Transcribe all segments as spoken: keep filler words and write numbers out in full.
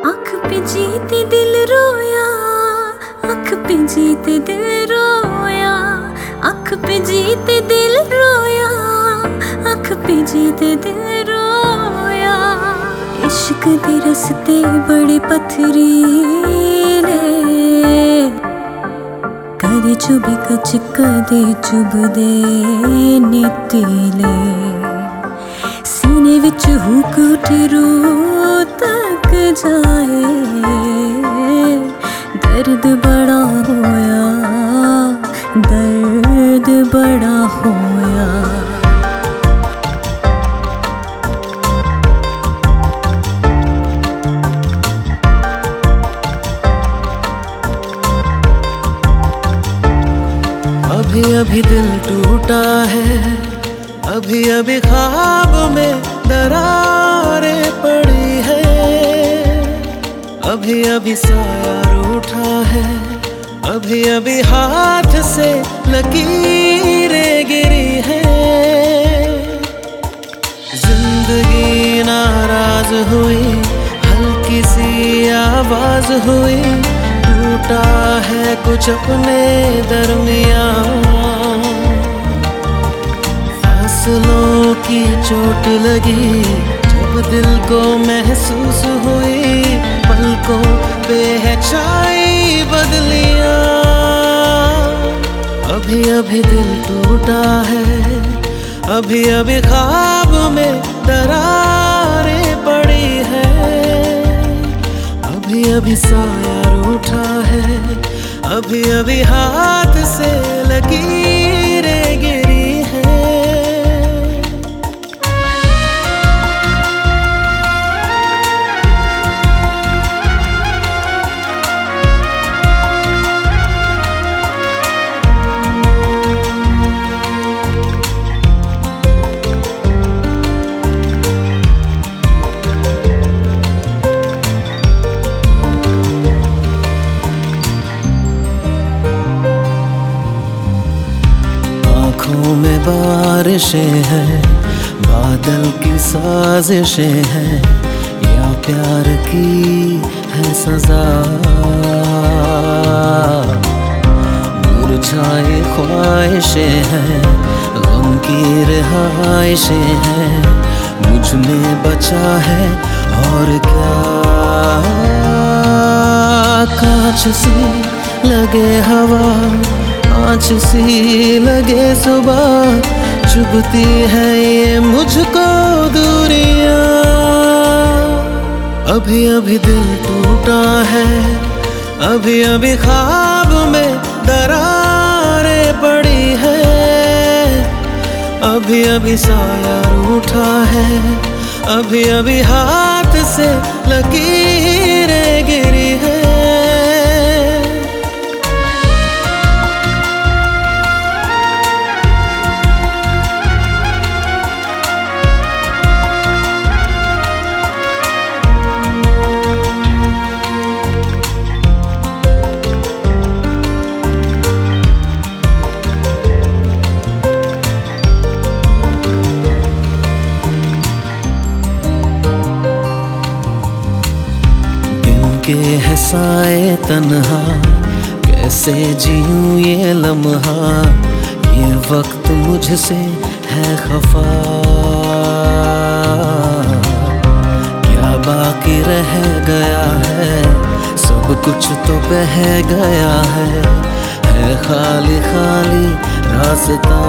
अख पे जीते दिल रोया, अख पे जीते दिल रोया, अख पे जीते दिल रोया, अख पे जीते दिल रोया। इश्क दे रस्ते बड़े पथरीले, कदे चुभी कच कदे चुभदे ने तीले। सीने विच हुक उठे रूह तक जाए, दर्द बड़ा होया, दर्द बड़ा होया। अभी अभी दिल टूटा है, अभी अभी ख्वाब में दरारें पड़ी है, अभी अभी साया रूठा है, अभी अभी हाथ से लकीरें गिरी है। जिंदगी नाराज हुई, हल्की सी आवाज हुई, टूटा है कुछ अपने दरमियान। फासलों की चोट लगी जब दिल को महसूस हुई, पलकों पे है छाई बदलियां। अभी अभी दिल टूटा है, अभी अभी ख्वाब में दरारें पड़ी है, अभी अभी साया रूठा है, अभी अभी हाथ से लकीरें गिरी है। आँखों में बारिशें हैं, बादल की साजिशें हैं, या प्यार की है सजा। मुरझाई ख्वाहिशें हैं, गम की रिहाइशें हैं, मुझ में बचा है और क्या। कांच सी लगे हवा, आँच सी लगे सुबह, चुभती है ये मुझको दूरियां। अभी अभी दिल टूटा है, अभी अभी ख्वाब में दरारें पड़ी है, अभी अभी साया रूठा है, अभी अभी हाथ से लकीरें गिरी है। के है साए तन्हा, कैसे जीऊं ये लम्हा, ये वक्त मुझसे है खफा। क्या बाकी रह गया है, सब कुछ तो बह गया है, है खाली खाली रास्ता।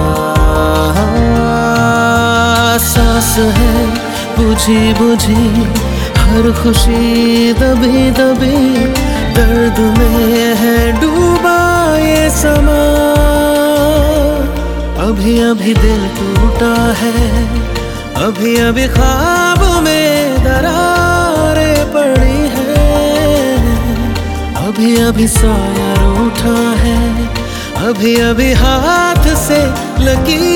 सांस है बुझी बुझी, हर खुशी दबी दबी, दर्द में है डूबा ये समा। अभी अभी दिल टूटा है, अभी अभी ख्वाब में दरारें पड़ी है, अभी अभी साया रूठा है, अभी अभी हाथ से लगी